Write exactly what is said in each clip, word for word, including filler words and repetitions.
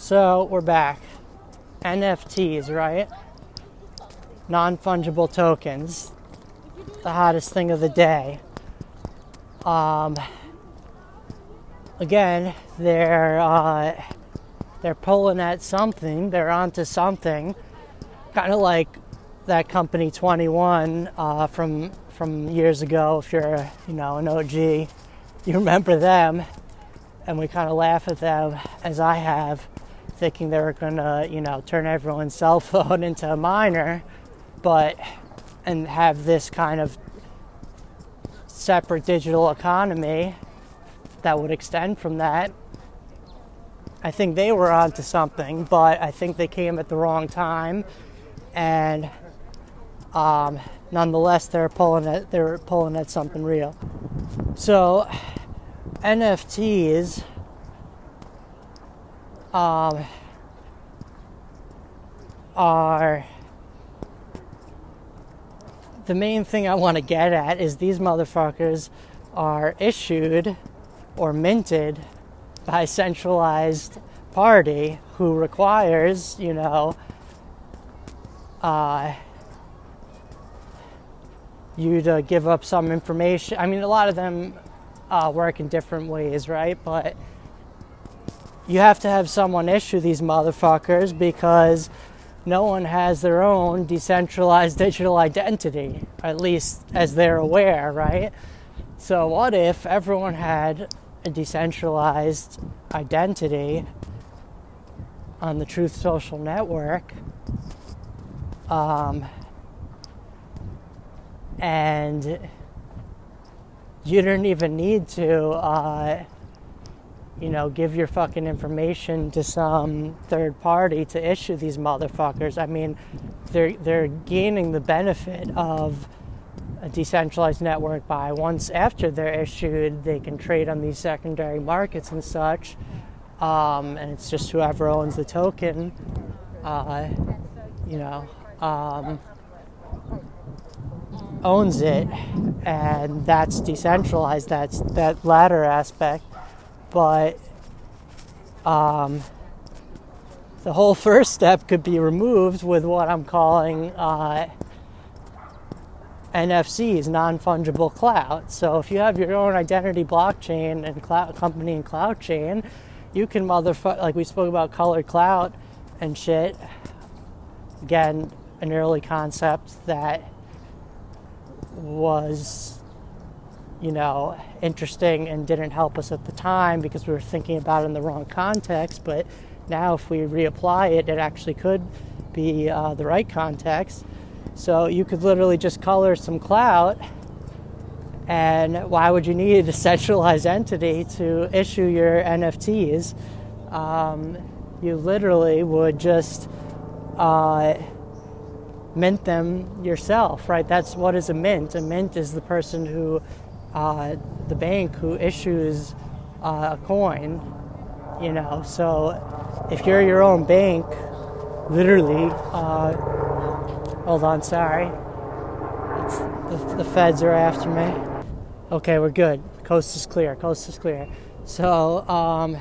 So we're back. N F Ts, right? Non-fungible tokens. The hottest thing of the day. Um, again, they're uh, they're pulling at something. They're onto something. Kind of like that company twenty-one uh, from from years ago. If you're you know an O G, you remember them. And we kind of laugh at them, as I have, thinking they were going to, you know, turn everyone's cell phone into a miner, but, and have this kind of separate digital economy that would extend from that. I think they were onto something, but I think they came at the wrong time, and um, nonetheless, they're pulling at, they're pulling at something real. So, N F Ts um, are the main thing I want to get at is these motherfuckers are issued or minted by a centralized party who requires, you know, uh, you to give up some information. I mean, a lot of them Uh, work in different ways, right? But you have to have someone issue these motherfuckers because no one has their own decentralized digital identity, at least as they're aware, right? So what if everyone had a decentralized identity on the Truth Social network, um, and you don't even need to, uh, you know, give your fucking information to some third party to issue these motherfuckers. I mean, they're they're gaining the benefit of a decentralized network by once after they're issued, they can trade on these secondary markets and such. Um, and it's just whoever owns the token, uh, you know, um, owns it, and that's decentralized. That's that latter aspect. But um, the whole first step could be removed with what I'm calling uh, N F Cs, non-fungible cloud. So if you have your own identity blockchain and cloud company and cloud chain, you can motherfuck, like we spoke about colored cloud and shit. Again, an early concept that was, you know, interesting and didn't help us at the time because we were thinking about it in the wrong context. But now if we reapply it, it actually could be uh, the right context. So you could literally just color some clout, and why would you need a centralized entity to issue your N F Ts? Um, you literally would just uh, mint them yourself, right? That's what is a mint. A mint is the person who, uh, the bank who issues uh, a coin, you know. So if you're your own bank, literally, uh, hold on, sorry. It's, the, the feds are after me. Okay, we're good. Coast is clear. Coast is clear. So, um,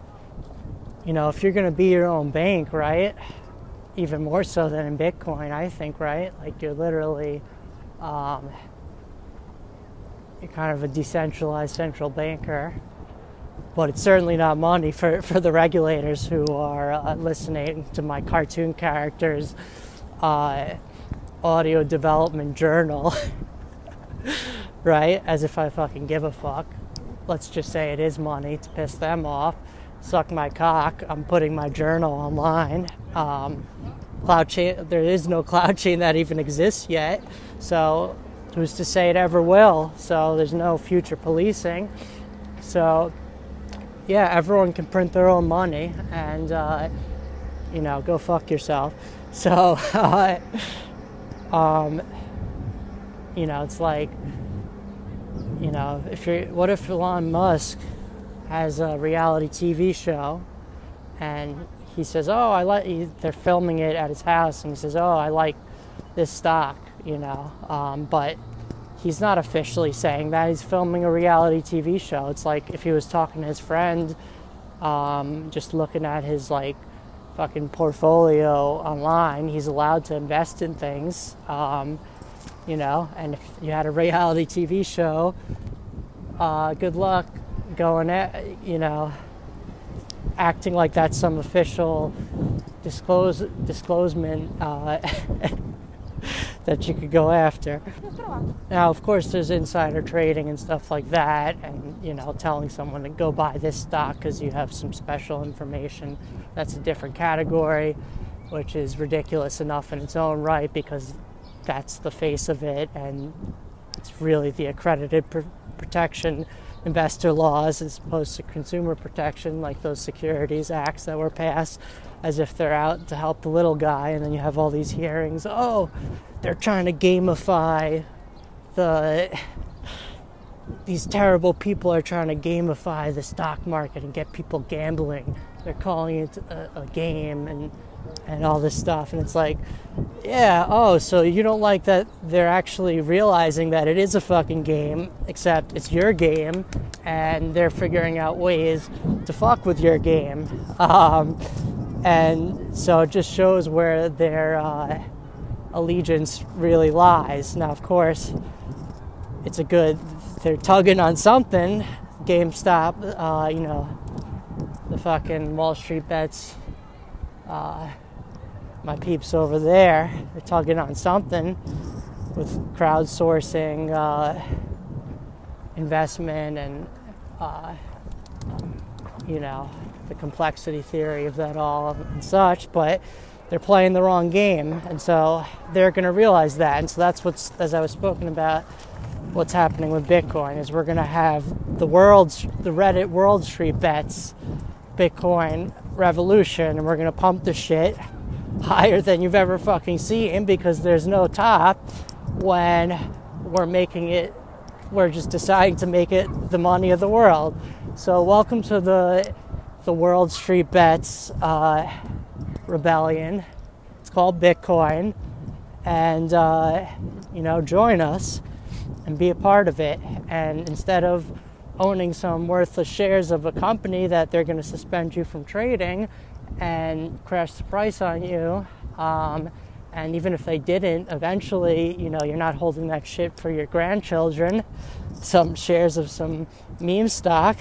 you know, if you're going to be your own bank, right? Even more so than in Bitcoin, I think, right? Like you're literally, um, you're kind of a decentralized central banker. But it's certainly not money for, for the regulators who are uh, listening to my cartoon characters' uh, audio development journal, right? As if I fucking give a fuck. Let's just say it is money to piss them off. Suck my cock. I'm putting my journal online. Um, cloud chain. There is no cloud chain that even exists yet. So who's to say it ever will? So there's no future policing. So yeah, everyone can print their own money and, uh, you know, go fuck yourself. So, uh, um, you know, it's like, you know, if you're, what if Elon Musk has a reality T V show and he says, oh, I like, he, they're filming it at his house, and he says, oh, I like this stock, you know, um, but he's not officially saying that. He's filming a reality T V show. It's like if he was talking to his friend Um, just looking at his like fucking portfolio online, he's allowed to invest in things. Um, you know, and if you had a reality T V show, uh, good luck going at, you know, acting like that's some official disclose disclosement uh, that you could go after. Now, of course, there's insider trading and stuff like that, and, you know, telling someone to go buy this stock because you have some special information. That's a different category, which is ridiculous enough in its own right, because that's the face of it, and it's really the accredited pr- protection investor laws as opposed to consumer protection, like those securities acts that were passed as if they're out to help the little guy. And then you have all these hearings. Oh, they're trying to gamify the these terrible people are trying to gamify the stock market and get people gambling. They're calling it a, a game and and all this stuff. And it's like, yeah, oh, so you don't like that they're actually realizing that it is a fucking game, except it's your game, and they're figuring out ways to fuck with your game. Um, and so it just shows where their uh, allegiance really lies. Now, of course, it's a good, they're tugging on something. GameStop, uh, you know, the fucking Wall Street bets, uh, my peeps over there, they're tugging on something with crowdsourcing uh, investment and, uh, you know, the complexity theory of that all and such, but they're playing the wrong game, and so they're going to realize that. And so that's what's, as I was spoken about, what's happening with Bitcoin is we're going to have the world's, the Reddit World Street Bets Bitcoin revolution, and we're going to pump the shit higher than you've ever fucking seen, because there's no top when we're making it, we're just deciding to make it the money of the world. So welcome to the the World Street Bets uh, rebellion. It's called Bitcoin, and uh, you know, join us and be a part of it. And instead of owning some worthless shares of a company that they're going to suspend you from trading and crash the price on you, um, and even if they didn't, eventually, you know, you're not holding that shit for your grandchildren, some shares of some meme stock.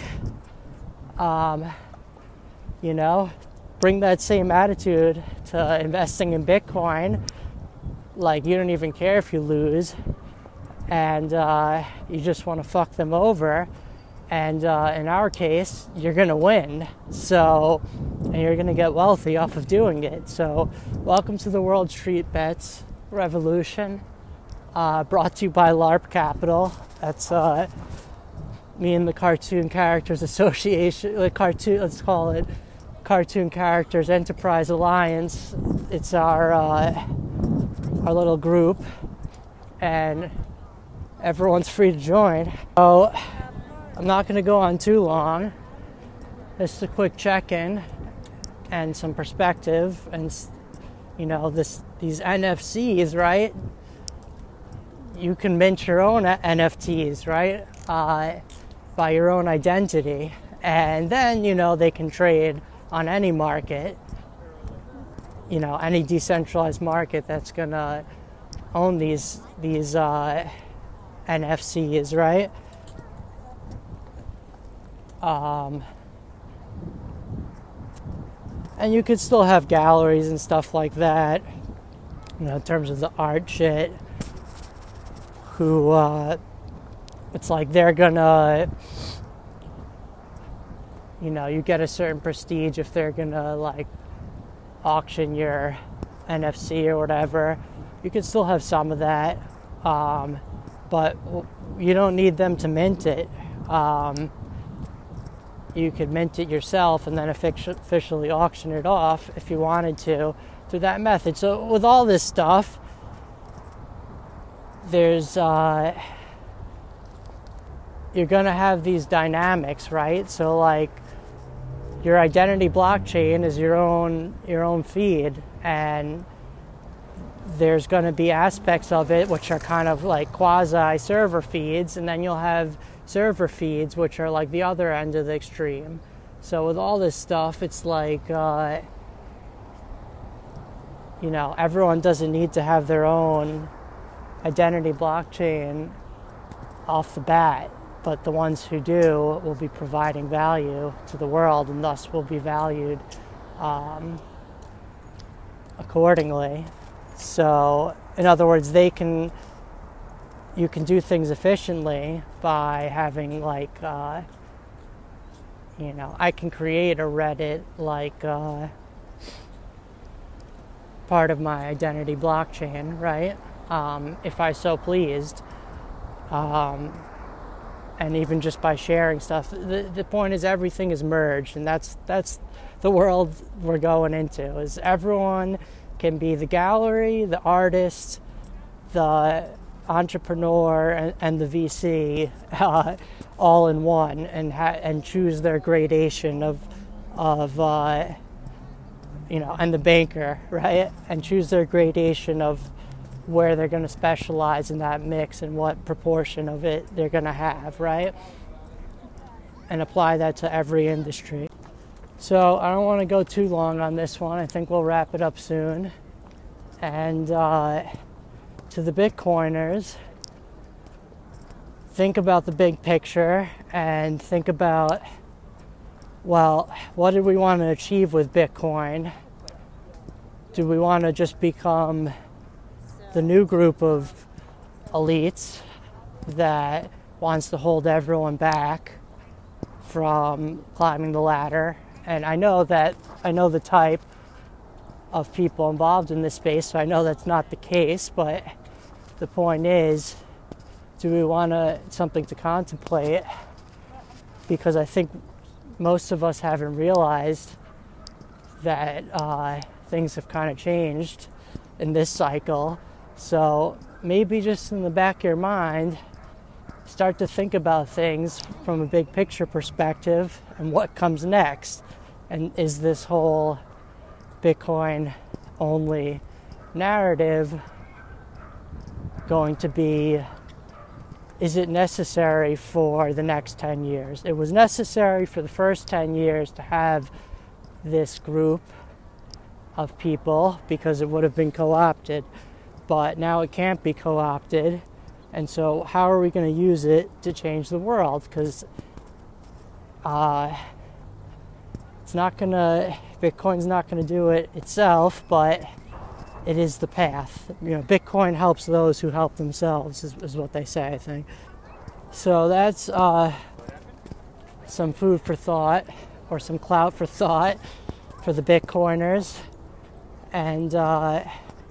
Um, you know, bring that same attitude to investing in Bitcoin. Like, you don't even care if you lose, and uh, you just want to fuck them over. And uh, in our case, you're going to win. So, and you're going to get wealthy off of doing it. So, welcome to the World Street Bets revolution, uh, brought to you by LARP Capital. That's uh, me and the Cartoon Characters Association, the cartoon, let's call it Cartoon Characters Enterprise Alliance. It's our uh, our little group, and everyone's free to join. So, I'm not going to go on too long. Just a quick check-in and some perspective, and you know, this these N F Cs, right? You can mint your own N F Ts, right? Uh, by your own identity, and then, you know, they can trade on any market. You know, any decentralized market that's gonna own these these uh, N F Cs, right? Um, and you could still have galleries and stuff like that, you know, in terms of the art shit, who, uh, it's like they're gonna, you know, you get a certain prestige if they're gonna, like, auction your N F C or whatever. You could still have some of that, um, but you don't need them to mint it. Um, You could mint it yourself and then officially auction it off if you wanted to through that method. So with all this stuff, there's uh, you're gonna have these dynamics, right? So like your identity blockchain is your own your own feed, and there's gonna be aspects of it which are kind of like quasi server feeds, and then you'll have server feeds, which are like the other end of the extreme, So with all this stuff, it's like, uh, you know, everyone doesn't need to have their own identity blockchain off the bat, but the ones who do will be providing value to the world and thus will be valued um, accordingly. So, in other words, they can, you can do things efficiently by having like, uh, you know, I can create a Reddit like uh, part of my identity blockchain, right? Um, if I so pleased. Um, and even just by sharing stuff, the, the point is everything is merged, and that's that's the world we're going into, is everyone can be the gallery, the artist, the entrepreneur, and, and the V C uh, all in one, and ha- and choose their gradation of of uh, you know, and the banker, right, and choose their gradation of where they're going to specialize in that mix and what proportion of it they're going to have, right? And apply that to every industry. So I don't want to go too long on this one. I think we'll wrap it up soon. And uh, to the Bitcoiners, think about the big picture and think about, well, what do we want to achieve with Bitcoin? Do we want to just become the new group of elites that wants to hold everyone back from climbing the ladder? And I know that I know the type of people involved in this space, so I know that's not the case, but the point is, do we want to something to contemplate? Because I think most of us haven't realized that uh, things have kind of changed in this cycle. So maybe just in the back of your mind, start to think about things from a big picture perspective and what comes next. And is this whole Bitcoin only narrative going to be, is it necessary for the next ten years? It was necessary for the first ten years to have this group of people because it would have been co-opted. But now it can't be co-opted, and so how are we going to use it to change the world? Because uh, it's not going to, Bitcoin's not going to do it itself, but it is the path. You know, Bitcoin helps those who help themselves, is, is what they say, I think. So that's uh, some food for thought, or some clout for thought for the Bitcoiners. And uh,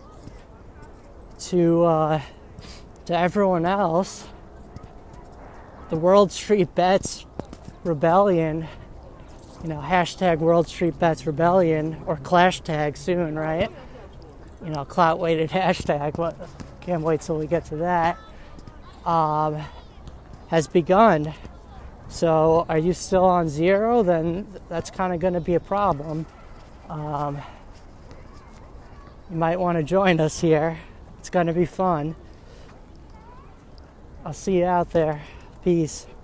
to uh, to everyone else, the World Street Bets Rebellion, you know, hashtag World Street Bets Rebellion, or Clash Tag soon, right? You know, clout-weighted hashtag, what, can't wait till we get to that, um, has begun. So are you still on zero? Then that's kind of going to be a problem. Um, you might want to join us here. It's going to be fun. I'll see you out there. Peace.